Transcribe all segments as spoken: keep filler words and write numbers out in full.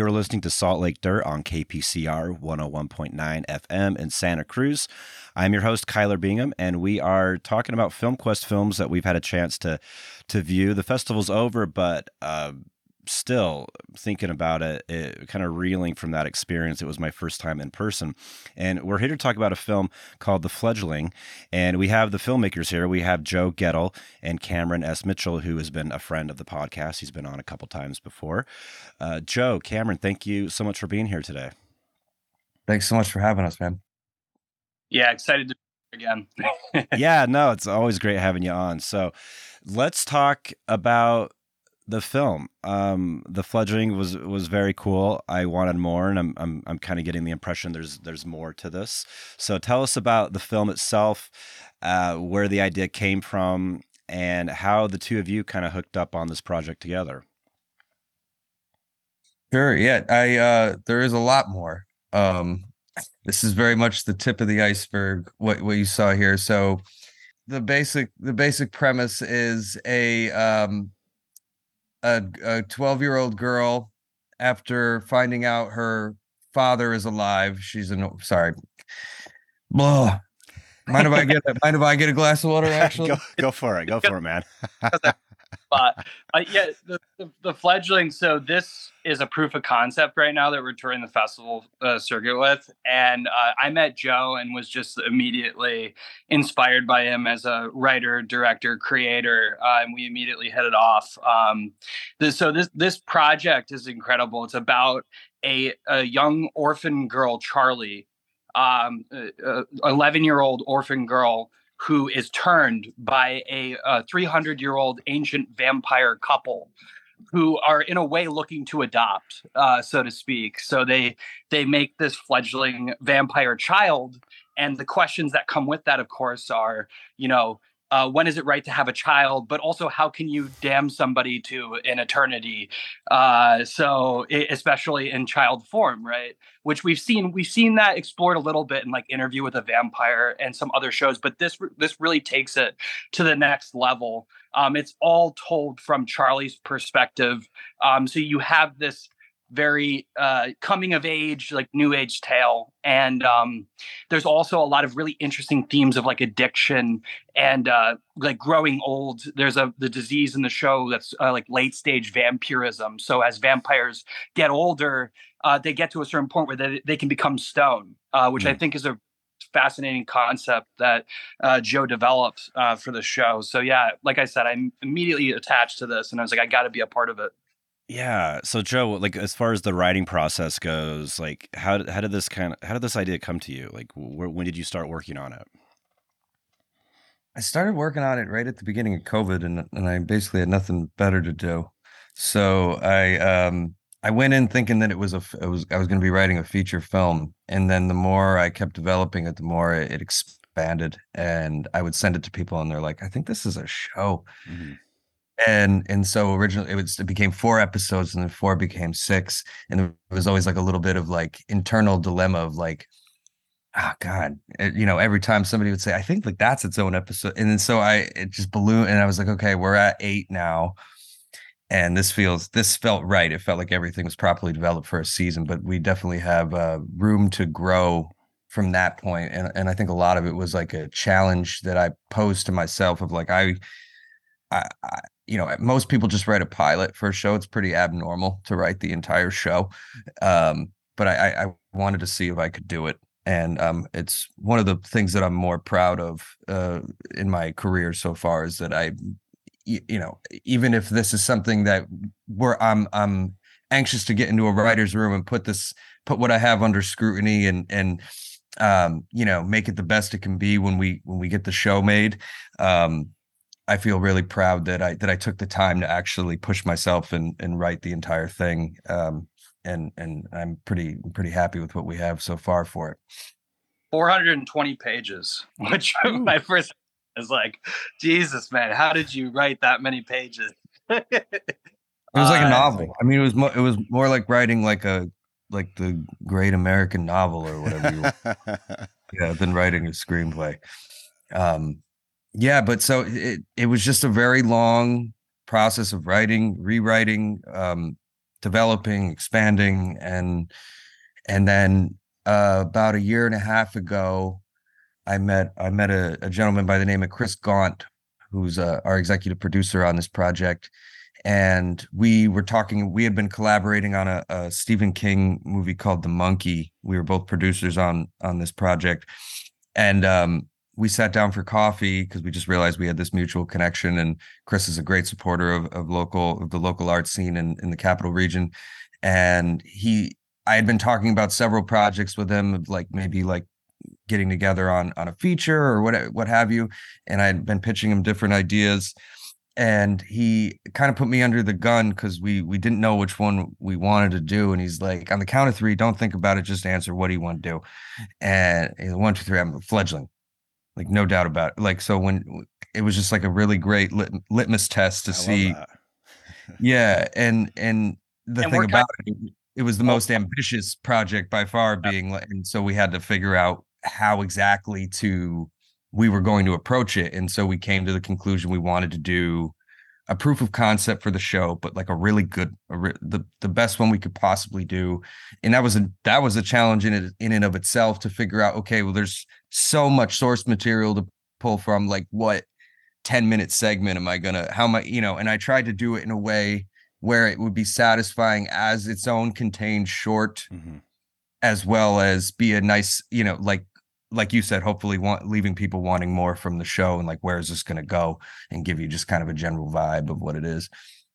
You're listening to Salt Lake Dirt on K P C R one oh one point nine F M in Santa Cruz. I'm your host, Kyler Bingham, and we are talking about FilmQuest films that we've had a chance to to view. The festival's over, but uh, still thinking about it, it, kind of reeling from that experience. It was my first time in person. And we're here to talk about a film called The Fledgling. And we have the filmmakers here. We have Joe Gettle and Cameron S. Mitchell, who has been a friend of the podcast. He's been on a couple times before. Uh, Joe, Cameron, thank you so much for being here today. Thanks so much for having us, man. Yeah, excited to be here again. Yeah, no, it's always great having you on. So let's talk about the film. Um, The Fledgling was was very cool. I wanted more, and I'm I'm I'm kind of getting the impression there's there's more to this. So tell us about the film itself, uh, where the idea came from, and how the two of you kind of hooked up on this project together. Sure. Yeah, I uh, there is a lot more. Um, this is very much the tip of the iceberg. What what you saw here. So the basic the basic premise is a um. a twelve-year-old girl, after finding out her father is alive. She's an sorry. Blah. Mind if I get mind if I get a glass of water? Actually, go, go for it. Go for it, man. But uh, yeah, the, the the Fledgling. So this is a proof of concept right now that we're touring the festival uh, circuit with, and uh, I met Joe and was just immediately inspired by him as a writer, director, creator, uh, and we immediately hit it off. Um, this, so this this project is incredible. It's about a a young orphan girl, Charlie, um, eleven year old orphan girl, who is turned by a three hundred year old ancient vampire couple who are in a way looking to adopt, uh, so to speak. So they they make this fledgling vampire child. And the questions that come with that, of course, are, you know, Uh, when is it right to have a child, but also how can you damn somebody to an eternity? Uh, so it, especially in child form, right? Which we've seen, we've seen that explored a little bit in like Interview with a Vampire and some other shows, but this, this really takes it to the next level. Um, it's all told from Charlie's perspective. Um, so you have this very uh, coming of age, like new age tale. And um, there's also a lot of really interesting themes of like addiction and uh, like growing old. There's a the disease in the show that's uh, like late stage vampirism. So as vampires get older, uh, they get to a certain point where they, they can become stone, uh, which mm. I think is a fascinating concept that uh, Joe developed uh, for the show. So yeah, like I said, I'm immediately attached to this and I was like, I got to be a part of it. Yeah. So Joe, like as far as the writing process goes, like how how did this kind of how did this idea come to you? Like wh- when did you start working on it? I started working on it right at the beginning of COVID, and and I basically had nothing better to do. So I um I went in thinking that it was a it was I was going to be writing a feature film, and then the more I kept developing it, the more it, it expanded, and I would send it to people, and they're like, "I think this is a show." Mm-hmm. And and so originally it was it became four episodes, and then four became six, and there was always like a little bit of like internal dilemma of like, oh God, it, you know, every time somebody would say, I think like that's its own episode, and then so I it just ballooned, and I was like, okay, we're at eight now, and this feels this felt right. It felt like everything was properly developed for a season, but we definitely have uh, room to grow from that point, and and I think a lot of it was like a challenge that I posed to myself of like I. I, I, you know, most people just write a pilot for a show. It's pretty abnormal to write the entire show. Um, but I, I wanted to see if I could do it. And um, it's one of the things that I'm more proud of uh, in my career so far is that I, you, you know, even if this is something that where I'm, I'm anxious to get into a writer's room and put this, put what I have under scrutiny and, and, um, you know, make it the best it can be when we, when we get the show made. Um, I feel really proud that I that I took the time to actually push myself and and write the entire thing. Um, and and I'm pretty pretty happy with what we have so far for it. four hundred twenty pages, which my first is like, Jesus, man, how did you write that many pages? It was like a novel. Uh, I mean, it was mo- it was more like writing like a like the great American novel or whatever. You yeah, than writing a screenplay. Um, Yeah, but so it, it was just a very long process of writing, rewriting, um, developing, expanding, and and then uh, about a year and a half ago, I met I met a, a gentleman by the name of Chris Gaunt, who's uh, our executive producer on this project, and we were talking. We had been collaborating on a, a Stephen King movie called The Monkey. We were both producers on on this project, and um, we sat down for coffee because we just realized we had this mutual connection. And Chris is a great supporter of of local of the local art scene in in the capital region, and he. I had been talking about several projects with him, of like maybe like getting together on on a feature or what what have you, and I'd been pitching him different ideas, and he kind of put me under the gun because we we didn't know which one we wanted to do, and he's like, on the count of three, don't think about it, just answer, what do you want to do? And, and one two three, I'm a fledgling, like no doubt about it. Like, so when it was just like a really great lit, litmus test to I see. love that. Yeah, and and the And thing we're about kind it, it was the most ambitious project by far, being like, and so we had to figure out how exactly to we were going to approach it. And so we came to the conclusion we wanted to do a proof of concept for the show, but like a really good, a re- the the best one we could possibly do. And that was a that was a challenge in it in and of itself, to figure out, okay, well, there's so much source material to pull from. Like, what ten minute segment am I gonna, how am I, you know? And I tried to do it in a way where it would be satisfying as its own contained short, Mm-hmm. as well as be a nice, you know, like like you said, hopefully want leaving people wanting more from the show, and like, where is this going to go, and give you just kind of a general vibe of what it is.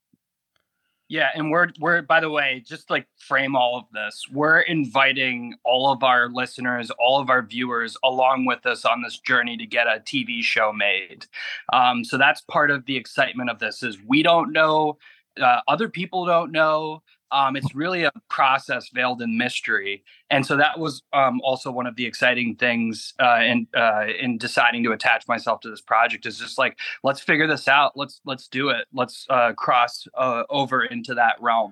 Yeah, and we're we're by the way, just like frame all of this, we're inviting all of our listeners, all of our viewers along with us on this journey to get a T V show made. Um, so that's part of the excitement of this, is we don't know, uh, other people don't know. Um, it's really a process veiled in mystery, and so that was um, also one of the exciting things uh, in uh, in deciding to attach myself to this project. Is just like, let's figure this out. Let's let's do it. Let's uh, cross uh, over into that realm.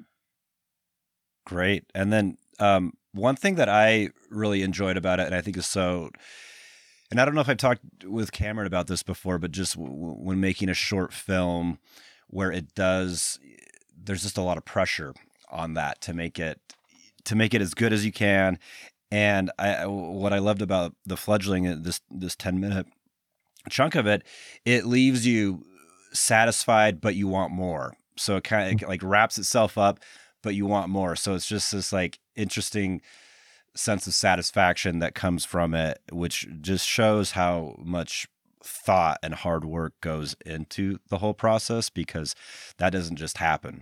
Great. And then um, one thing that I really enjoyed about it, and I think is so, and I don't know if I've talked with Cameron about this before, but just w- w- when making a short film where it does, there's just a lot of pressure on that to make it to make it as good as you can. And I, what I loved about The Fledgling, this this ten minute chunk of it, it leaves you satisfied, but you want more. So it kind of like wraps itself up, but you want more. So it's just this like interesting sense of satisfaction that comes from it, which just shows how much thought and hard work goes into the whole process, because that doesn't just happen.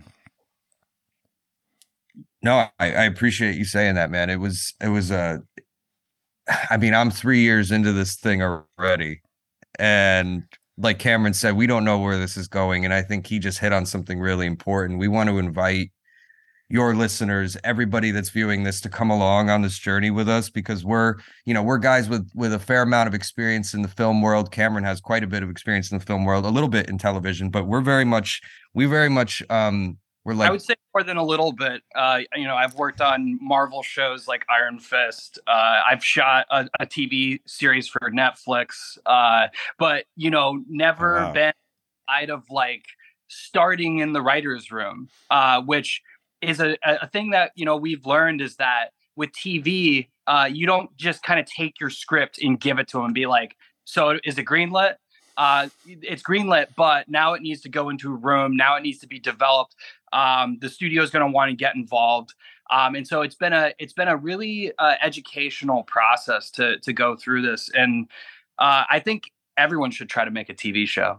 No, I, I appreciate you saying that, man. It was it was a uh, I mean, I'm three years into this thing already, and like Cameron said, we don't know where this is going, and I think he just hit on something really important. We want to invite your listeners, everybody that's viewing this, to come along on this journey with us, because we're, you know, we're guys with with a fair amount of experience in the film world. Cameron has quite a bit of experience in the film world, a little bit in television, but we're very much, we very much, um, we're like, I would say more than a little bit. Uh, you know, I've worked on Marvel shows like Iron Fist. Uh, I've shot a, a T V series for Netflix, uh, but you know, never Oh, wow. been out of like starting in the writer's room, uh, which is a, a thing that, you know, we've learned, is that with T V, uh, you don't just kind of take your script and give it to them and be like, so is it greenlit? Uh, it's greenlit, but now it needs to go into a room. Now it needs to be developed. Um, the studio is going to want to get involved. Um, and so it's been a, it's been a really uh, educational process to, to go through this. And uh, I think everyone should try to make a T V show.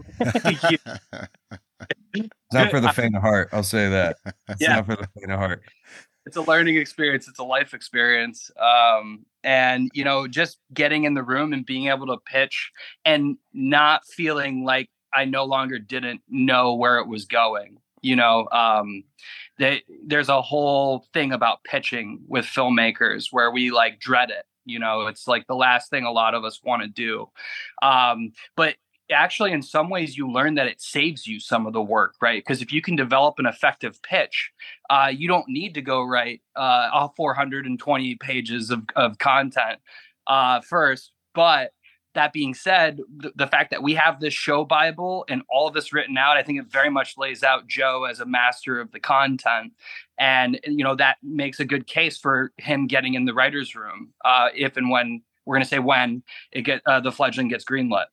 it's not for the faint of heart. I'll say that. It's Yeah. not for the faint of heart. It's a learning experience. It's a life experience. Um, and, you know, just getting in the room and being able to pitch and not feeling like I no longer didn't know where it was going. You know, um, they, there's a whole thing about pitching with filmmakers where we like dread it. You know, it's like the last thing a lot of us want to do. Um, but actually, in some ways, you learn that it saves you some of the work, right? Because if you can develop an effective pitch, uh, you don't need to go write uh, all four hundred twenty pages of, of content uh, first. But that being said, the, the fact that we have this show Bible and all of this written out, I think it very much lays out Joe as a master of the content. And, you know, that makes a good case for him getting in the writer's room, uh, if and when, we're going to say when, it get uh, the fledgling gets greenlit.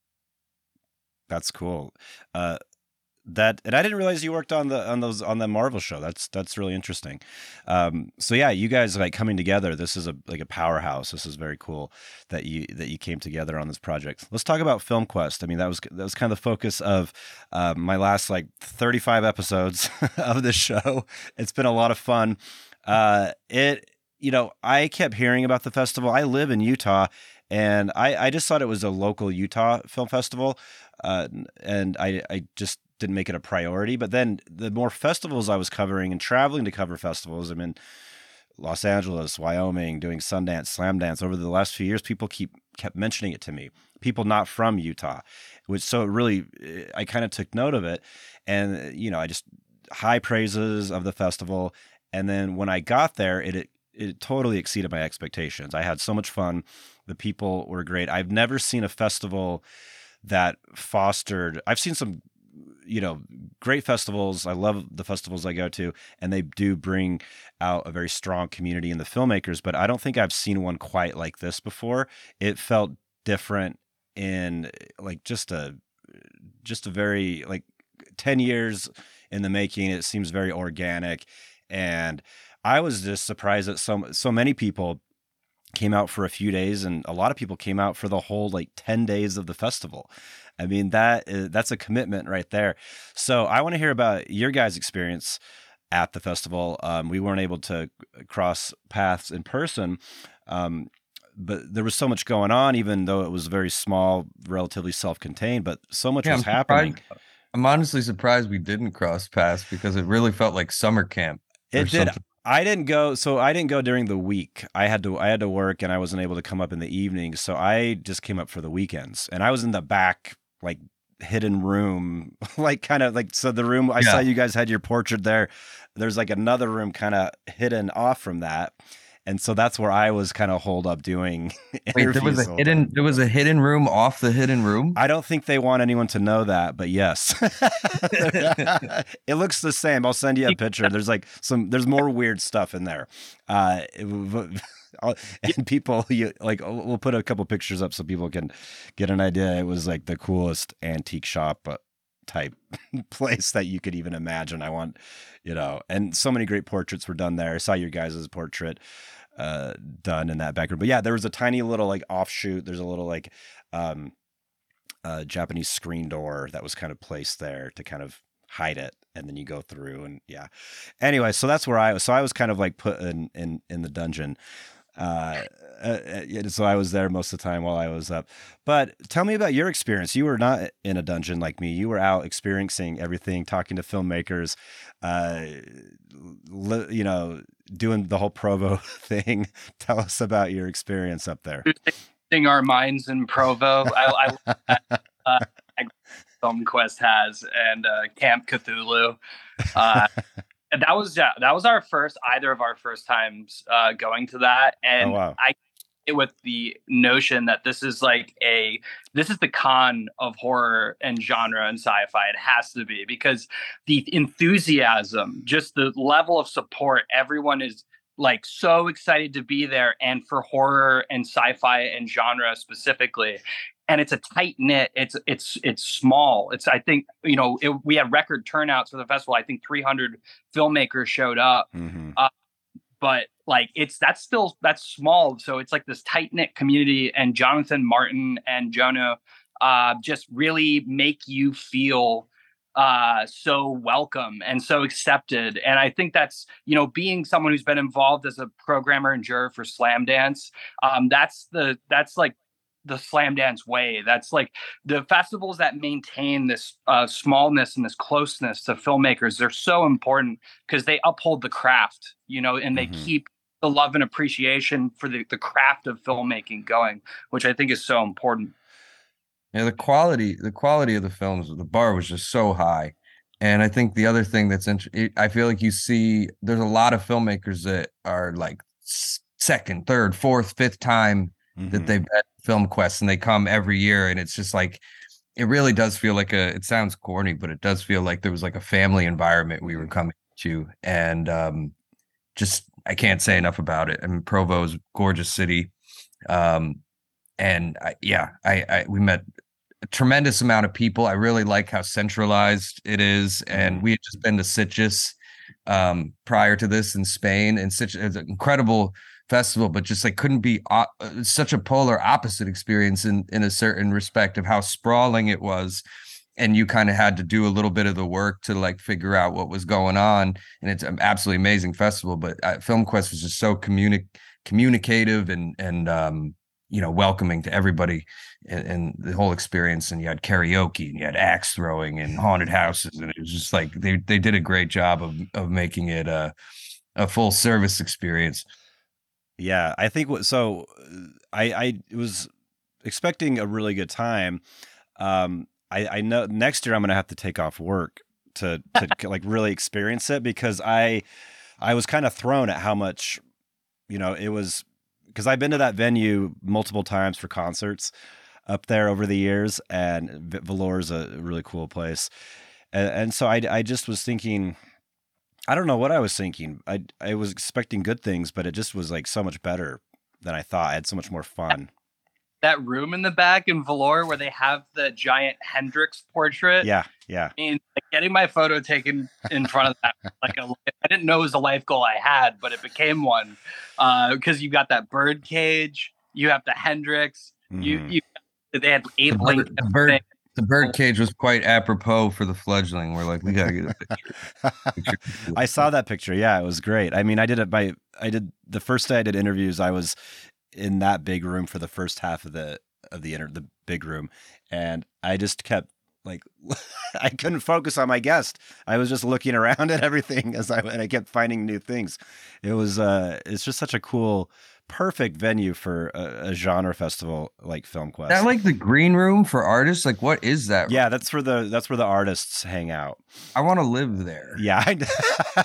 That's cool. Uh, that and I didn't realize you worked on the on those on the Marvel show. That's that's really interesting. Um, so yeah, you guys like coming together. This is a like a powerhouse. This is very cool that you that you came together on this project. Let's talk about Film Quest. I mean, that was that was kind of the focus of uh, my last like thirty-five episodes of the show. It's been a lot of fun. Uh, it you know I kept hearing about the festival. I live in Utah, and I I just thought it was a local Utah film festival, uh, and I I just didn't make it a priority. But then the more festivals I was covering and traveling to cover festivals, I'm in Los Angeles, Wyoming, doing Sundance, Slamdance over the last few years, people keep kept mentioning it to me, people not from Utah, which so it really, I kind of took note of it. And, you know, I just high praises of the festival. And then when I got there, it, it, it totally exceeded my expectations. I had so much fun. The people were great. I've never seen a festival that fostered, I've seen some you know, great festivals. I love the festivals I go to, and they do bring out a very strong community in the filmmakers, but I don't think I've seen one quite like this before. It felt different in like just a, just a very like ten years in the making. It seems very organic. And I was just surprised that so, so many people came out for a few days, and a lot of people came out for the whole like ten days of the festival. I mean, that is, that's a commitment right there. So I want to hear about your guys' experience at the festival. Um, we weren't able to cross paths in person, um, but there was so much going on, even though it was very small, relatively self-contained, but so much Yeah, was I'm happening. surprised- I'm honestly surprised we didn't cross paths because it really felt like summer camp. or It did. something. I didn't go, so I didn't go during the week. I had to I had to work, and I wasn't able to come up in the evening, so I just came up for the weekends. And I was in the back like hidden room, like kind of like, so the room I saw Yeah. you guys had your portrait there. There's like another room kind of hidden off from that. And so that's where I was kind of holed up doing Wait, there was interviews a all hidden day. there was a hidden room off the hidden room. I don't think they want anyone to know that, but yes. It looks the same. I'll send you a picture. There's like some, there's more weird stuff in there. Uh, it- I'll- and people, you like, we'll put a couple pictures up so people can get an idea. It was like the coolest antique shop uh, type place that you could even imagine. I want, you know, and so many great portraits were done there. I saw your guys' portrait uh, done in that background. But yeah, there was a tiny little like offshoot. There's a little like um, uh, Japanese screen door that was kind of placed there to kind of hide it. And then you go through and yeah. Anyway, so that's where I was. So I was kind of like put in, in, in the dungeon. Uh, uh, yeah, so I was there most of the time while I was up. But tell me about your experience. You were not in a dungeon like me. You were out experiencing everything, talking to filmmakers, uh, li- you know, doing the whole Provo thing. Tell us about your experience up there. Losing our minds in Provo. I, I uh, Film Quest has, and uh, Camp Cthulhu. Uh, and that was yeah, that was our first, either of our first times uh, going to that, and Oh, wow. I it with the notion that this is like a this is the con of horror and genre and sci-fi. It has to be, because the enthusiasm, just the level of support, everyone is like so excited to be there, and for horror and sci-fi and genre specifically. And it's a tight knit. It's it's it's small. It's I think you know it, we had record turnouts for the festival. I think three hundred filmmakers showed up, Mm-hmm. uh, but like it's that's still that's small. So it's like this tight knit community. And Jonathan Martin and Jonah uh, just really make you feel uh, so welcome and so accepted. And I think that's you know being someone who's been involved as a programmer and juror for Slamdance. Um, that's the that's like. the Slamdance way. That's like the festivals that maintain this uh, smallness and this closeness to filmmakers. They're so important because they uphold the craft, you know, and they Mhm. keep the love and appreciation for the, the craft of filmmaking going, which I think is so important. Yeah, the quality, the quality of the films, the bar was just so high. And I think the other thing that's interesting, I feel like you see there's a lot of filmmakers that are like s- second, third, fourth, fifth time that Mhm. they've at Film Quest, and they come every year, and it's just like it really does feel like a. It sounds corny, but it does feel like there was like a family environment we were Mhm. coming to, and um, just I can't say enough about it. I mean, Provo is a gorgeous city, um, and I, yeah, I, I we met a tremendous amount of people. I really like how centralized it is, and Mhm. we had just been to Sitges um, prior to this in Spain, and Sitges is an incredible festival, but just like couldn't be uh, such a polar opposite experience in in a certain respect of how sprawling it was, and you kind of had to do a little bit of the work to like figure out what was going on. And it's an absolutely amazing festival, but uh, Film Quest was just so communi- communicative and and um, you know, welcoming to everybody and, and the whole experience. And you had karaoke and you had axe throwing and haunted houses, and it was just like they they did a great job of of making it a a full service experience. Yeah, I think what so uh, I I was expecting a really good time. Um, I I know next year I'm gonna have to take off work to to like really experience it because I I was kind of thrown at how much, you know, it was because I've been to that venue multiple times for concerts up there over the years, and V- Valor is a really cool place, and, and so I I just was thinking. I don't know what I was thinking. I I was expecting good things, but it just was like so much better than I thought. I had so much more fun. That room in the back in Valor where they have the giant Hendrix portrait. Yeah, yeah. I mean, like getting my photo taken in front of that, like a, I didn't know it was a life goal I had, but it became one because uh, you got that bird cage, you have the Hendrix, you Mhm. you they had The eight Link. bird, the bird, the bird cage was quite apropos for the fledgling. We're like, we gotta get a picture. picture. I saw that picture. Yeah, it was great. I mean, I did it by I did the first day I did interviews, I was in that big room for the first half of the of the inter the big room, and I just kept like I couldn't focus on my guest. I was just looking around at everything as I and I kept finding new things. It was uh it's just such a cool perfect venue for a, a genre festival like Film That Quest. like the green room for artists? Like, what is that? Yeah, that's where the that's where the artists hang out. I want to live there. Yeah, I,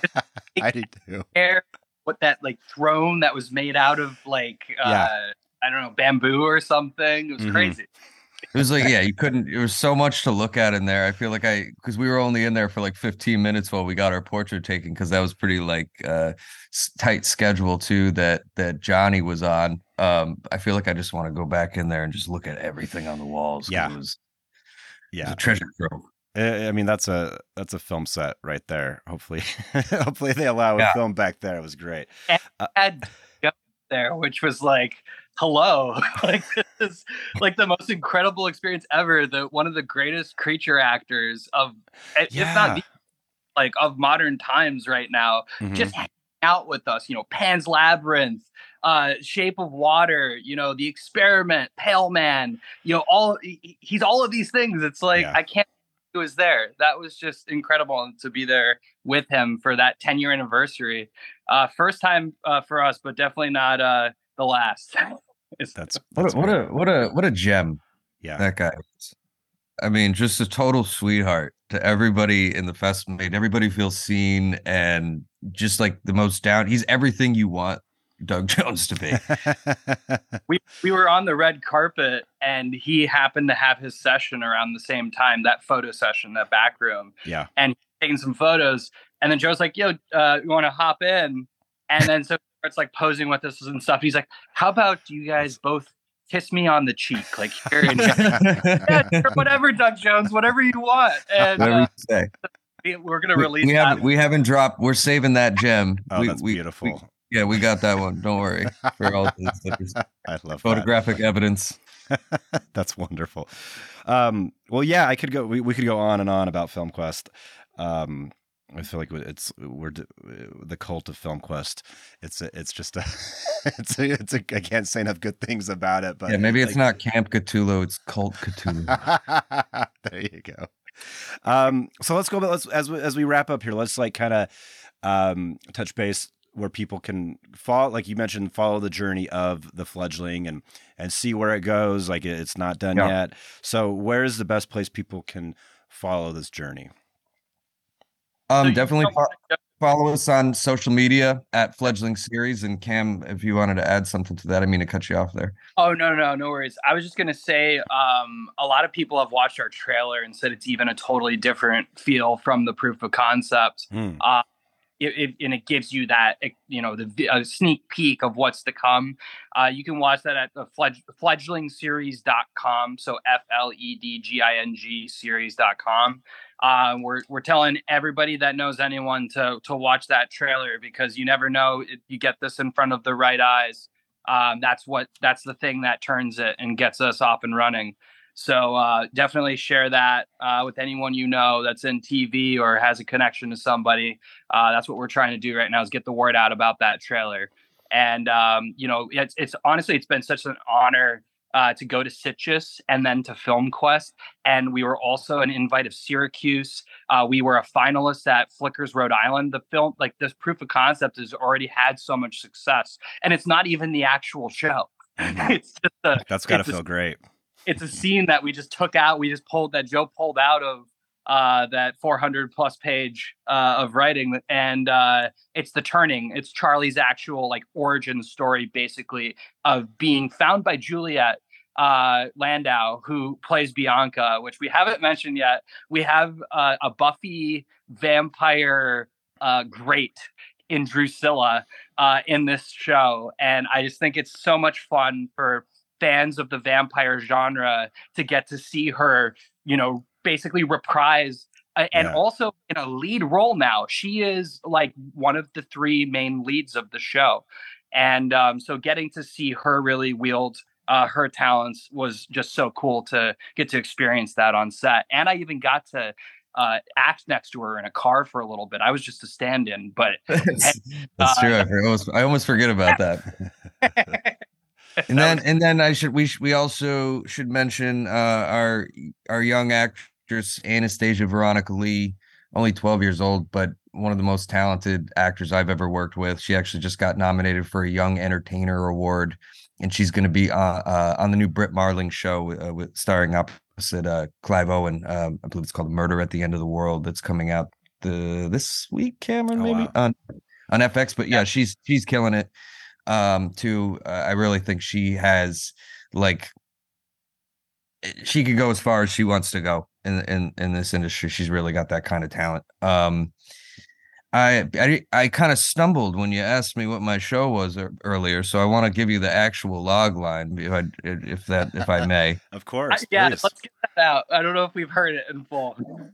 I do too. Air with that like throne that was made out of like uh, Yeah. I don't know, bamboo or something. It was Mhm. crazy. It was like, yeah, you couldn't, there was so much to look at in there. I feel like I, because we were only in there for like fifteen minutes while we got our portrait taken, because that was pretty like uh s- tight schedule too that that Johnny was on. Um, I feel like I just want to go back in there and just look at everything on the walls because Yeah. it was, it was Yeah. a treasure trove. I I mean, that's a that's a film set right there. Hopefully, hopefully they allow a Yeah. film back there. It was great. And Uh, had Joe there, which was like, hello, like this is like the most incredible experience ever. The one of the greatest creature actors of, if not yeah. the, like of modern times right now, Mhm. just hanging out with us. You know, Pan's Labyrinth, uh, Shape of Water. You know, The Experiment, Pale Man. You know, all he- he's all of these things. It's like Yeah. I can't. He was there. That was just incredible to be there with him for that ten year anniversary. Uh, first time uh, for us, but definitely not uh, the last. It's- That's What that's a, what great. a what a what a gem Yeah. that guy is. I mean, just a total sweetheart to everybody in the festival. Made everybody feel seen and just like the most down. He's everything you want Doug Jones to be. we we were on the red carpet, and he happened to have his session around the same time. That photo session, that back room, yeah. and taking some photos. And then Joe's like, "Yo, uh, you want to hop in?" And then so it's like posing with us and stuff. He's like, "How about you guys both kiss me on the cheek, like here and here?" Yeah, sure, whatever, Doug Jones, whatever you want. And Whatever uh, you say. we, we're gonna We, release we that. haven't we haven't dropped. We're saving that gem. Oh, we, that's we, beautiful. We, yeah, we got that one. Don't worry. For all the I love photographic evidence. that. That's wonderful. Um, well, yeah, I could go. We, we could go on and on about Film Quest. Um, I feel like it's we're the cult of Film Quest. It's a, it's just a it's a, it's a, I can't say enough good things about it. But Yeah, maybe it's like, not Camp Cthulhu. It's Cult Cthulhu. there you go. Um, so let's go. Let's as we, as we wrap up here. Let's like kind of um, touch base where people can follow, like you mentioned, follow the journey of the fledgling and and see where it goes. Like it, it's not done Yeah. yet. So where is the best place people can follow this journey? Um, So you definitely. know, follow us on social media at Fledgling Series. And Cam, if you wanted to add something to that, I mean to cut you off there. Oh, no, no, no worries. I was just going to say um, a lot of people have watched our trailer and said it's even a totally different feel from the proof of concept. Hmm. Uh, it, it, and it gives you that, you know, the a sneak peek of what's to come. Uh, you can watch that at the fledg- fledgling series dot com. So F L E D G I N G series dot com. Uh, we're we're telling everybody that knows anyone to to watch that trailer, because you never know, if you get this in front of the right eyes. Um, that's what that's the thing that turns it and gets us off and running. So uh, definitely share that uh, with anyone you know that's in T V or has a connection to somebody. Uh, that's what we're trying to do right now, is get the word out about that trailer. And um, you know, it's it's honestly it's been such an honor uh, to go to Citrus and then to Film Quest. And we were also an invite of Syracuse. Uh, we were a finalist at Flickers Rhode Island. The film, like this proof of concept, has already had so much success, and it's not even the actual show. Mhm. It's just a, That's got to it's a- feel great. it's a scene that we just took out. We just pulled that Joe pulled out of uh, that four hundred plus page uh, of writing. And uh, it's the turning. It's Charlie's actual like origin story, basically, of being found by Juliet uh, Landau, who plays Bianca, which we haven't mentioned yet. We have uh, a Buffy vampire uh, great in Drusilla uh, in this show. And I just think it's so much fun for fans of the vampire genre to get to see her, you know, basically reprise uh, and Yeah. also in a lead role now. She is like one of the three main leads of the show. And um, so getting to see her really wield uh, her talents was just so cool to get to experience that on set. And I even got to uh, act next to her in a car for a little bit. I was just a stand-in, but That's, that's uh, true. I, for- almost, I almost forget about that. And that then, was- and then I should we sh- we also should mention uh, our our young actress Anastasia Veronica Lee, only twelve years old, but one of the most talented actors I've ever worked with. She actually just got nominated for a Young Entertainer Award, and she's going to be uh, uh, on the new Brit Marling show uh, with starring opposite uh, Clive Owen. Um, I believe it's called Murder at the End of the World. That's coming out the this week, Cameron, Oh, maybe wow. on on F X. But yeah, she's she's killing it. Um, too. Uh, I really think she has like she could go as far as she wants to go in in in this industry. She's really got that kind of talent. Um, I I, I kind of stumbled when you asked me what my show was er- earlier, so I want to give you the actual log line if I if that if I may. Of I- course. yeah, Please. let's get that out. I don't know if we've heard it in full.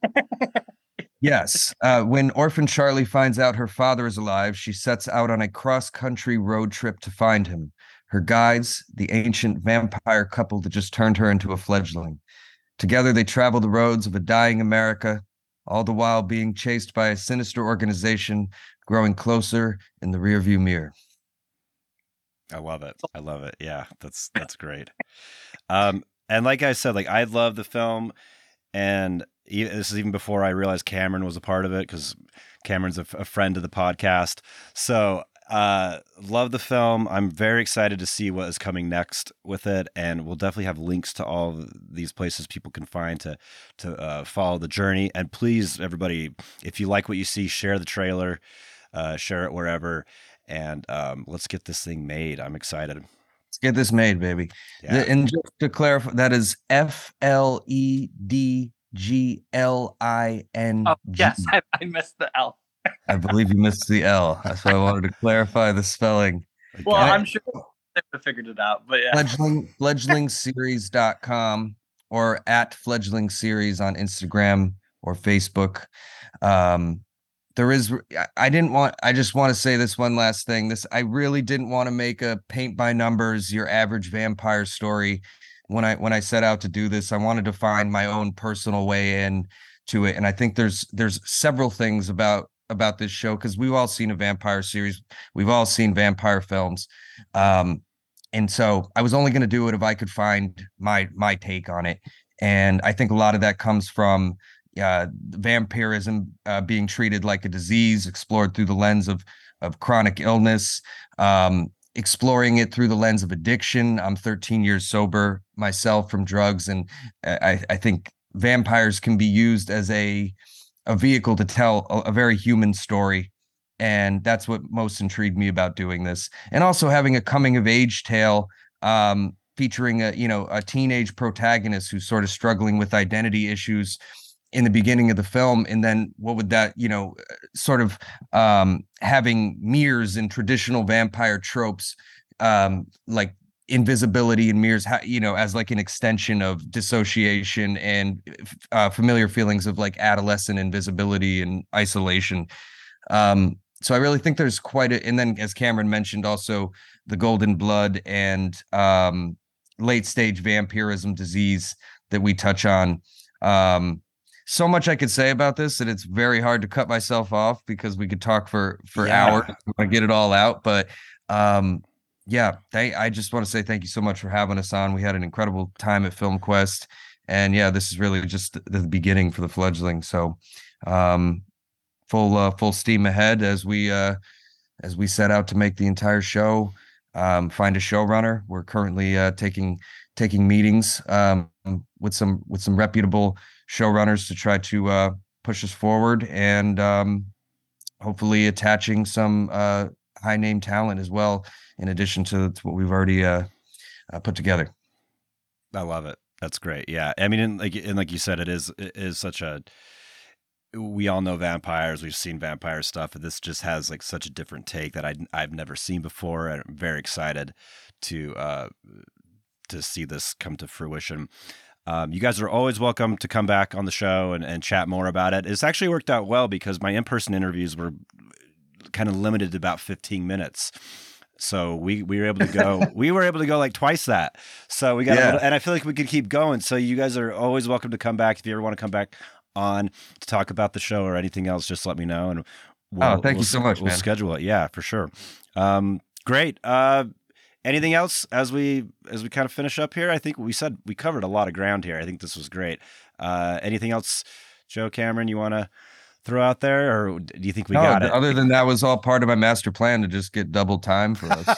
Yes. Uh, when Orphan Charlie finds out her father is alive, she sets out on a cross-country road trip to find him. Her guides, the ancient vampire couple that just turned her into a fledgling. Together, they travel the roads of a dying America, all the while being chased by a sinister organization growing closer in the rearview mirror. I love it. I love it. Yeah, that's that's great. Um, and like I said, like I love the film, and e- this is even before I realized Cameron was a part of it, because Cameron's a, f- a friend of the podcast. So uh, love the film. I'm very excited to see what is coming next with it, and we'll definitely have links to all these places people can find to to uh, follow the journey. And please, everybody, if you like what you see, share the trailer, uh, share it wherever. And um, let's get this thing made. I'm excited. Let's get this made, baby. Yeah. The- and just to clarify, that is F L E D G L I N Oh, G. yes, I, I missed the L. I believe you missed the L. So I wanted to clarify the spelling. Well, Got it. I'm sure they would've figured it out, but yeah. Fledgling, fledgling series dot com or at Fledgling Series on Instagram or Facebook. Um, there is, I- I didn't want, I just want to say this one last thing. This, I really didn't want to make a paint by numbers, your average vampire story. When I, when I set out to do this, I wanted to find my own personal way in to it. And I think there's, there's several things about, about this show, because we've all seen a vampire series. We've all seen vampire films. Um, and so I was only going to do it if I could find my my take on it. And I think a lot of that comes from uh, vampirism uh, being treated like a disease, explored through the lens of of chronic illness, um, exploring it through the lens of addiction. I'm thirteen years sober myself from drugs, and I, I think vampires can be used as a a vehicle to tell a, a very human story. and that's what most intrigued me about doing this. And also having a coming of age tale, um, featuring a you know a teenage protagonist who's sort of struggling with identity issues in the beginning of the film, and then what would that you know sort of um, having mirrors and traditional vampire tropes, um, like invisibility and mirrors, you know, as like an extension of dissociation and uh, familiar feelings of like adolescent invisibility and isolation. Um, so I really think there's quite a, and then as Cameron mentioned, also the golden blood and um, late stage vampirism disease that we touch on. Um, so much I could say about this, and it's very hard to cut myself off because we could talk for for Yeah. hours to get it all out. But um, yeah, they, I just want to say thank you so much for having us on. We had an incredible time at FilmQuest, and yeah, this is really just the beginning for the fledgling. So, um, full uh, full steam ahead as we uh, as we set out to make the entire show. Um, find a showrunner. We're currently uh, taking taking meetings um, with some with some reputable showrunners to try to uh, push us forward, and um, hopefully attaching some uh, high name talent as well, in addition to, to what we've already uh, uh, put together. I love it. That's great. Yeah, I mean, and like and like you said, it is it is such a. We all know vampires. We've seen vampire stuff, and this just has like such a different take that I I've never seen before, and I'm very excited to uh, to see this come to fruition. Um, you guys are always welcome to come back on the show and, and chat more about it. It's actually worked out well because my in-person interviews were kind of limited to about fifteen minutes. So we, we were able to go, we were able to go like twice that. So we got, Yeah. a little, and I feel like we could keep going. So you guys are always welcome to come back. If you ever want to come back on to talk about the show or anything else, just let me know. And we'll, oh, thank we'll, you so much, We'll man. schedule it. Yeah, for sure. Um, great. Uh, anything else as we, as we kind of finish up here? I think we said we covered a lot of ground here. I think this was great. Uh, anything else, Joe, Cameron, you want to throw out there, or do you think we no, got it? Other than that was all part of my master plan to just get double time for us.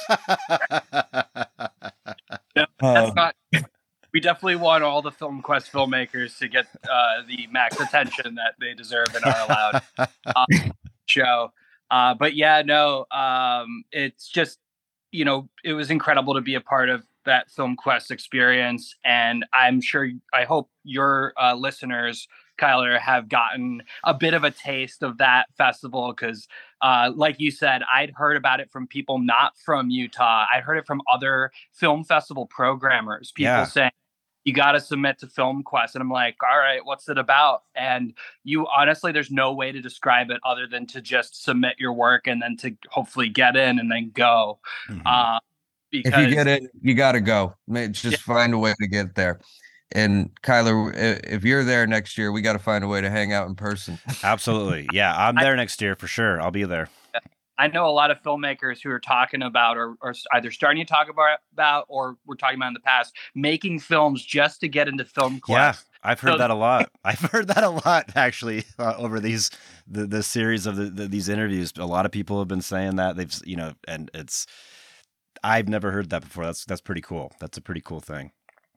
No, that's Um, not. We definitely want all the FilmQuest filmmakers to get uh, the max attention that they deserve and are allowed on the show. Uh, but yeah, no, um, it's just, you know, it was incredible to be a part of that FilmQuest experience. And I'm sure, I hope your uh, listeners, Kyler, have gotten a bit of a taste of that festival because, uh, like you said, I'd heard about it from people not from Utah. I heard it from other film festival programmers, people Yeah. saying, you got to submit to FilmQuest. And I'm like, all right, what's it about? And you honestly, there's no way to describe it other than to just submit your work and then to hopefully get in and then go. Mhm. Uh, because if you get it, you got to go. Just Yeah. find a way to get there. And Kyler, if you're there next year, we got to find a way to hang out in person. Absolutely. Yeah, I'm there next year for sure. I'll be there. I know a lot of filmmakers who are talking about or, or either starting to talk about, about or we're talking about in the past, making films just to get into FilmQuest. Yeah, I've heard So- that a lot. I've heard that a lot actually uh, over these the, the series of the, the, these interviews. A lot of people have been saying that they've you know, and it's I've never heard that before. That's that's pretty cool. That's a pretty cool thing.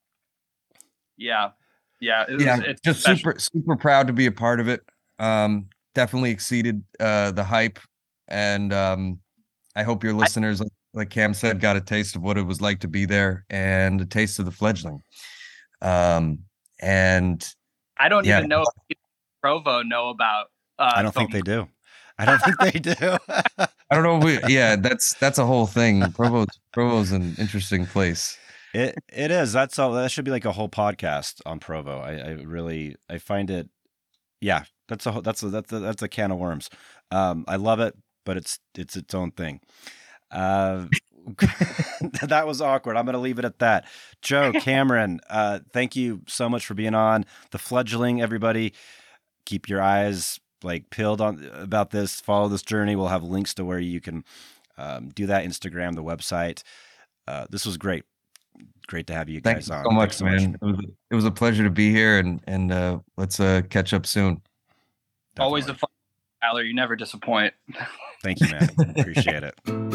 Yeah. Yeah. It was, yeah, it's just special. super super proud to be a part of it. Um, definitely exceeded uh, the hype, and um, I hope your listeners, like Cam said, got a taste of what it was like to be there and a taste of the fledgling. Um, and I don't yeah. even know if people in Provo know about. Uh, I don't think film- they do. I don't think they do. I don't know. If we, yeah, that's that's a whole thing. Provo's Provo's an interesting place. It it is. That's all. That should be like a whole podcast on Provo. I, I really I find it. Yeah, that's a whole- that's a, that's a, that's a can of worms. Um, I love it, but it's it's its own thing. Uh, that was awkward. I'm going to leave it at that. Joe, Cameron, uh, thank you so much for being on The Fledgling. Everybody, keep your eyes like peeled on about this. Follow this journey. We'll have links to where you can um, do that. Instagram, the website. Uh, this was great. Great to have you Thank guys you on. so much, Thanks so man. It was it was a pleasure to be here, and and uh, let's uh, catch up soon. Always a Definitely. fun, Tyler. You never disappoint. Thank you, man. Appreciate it.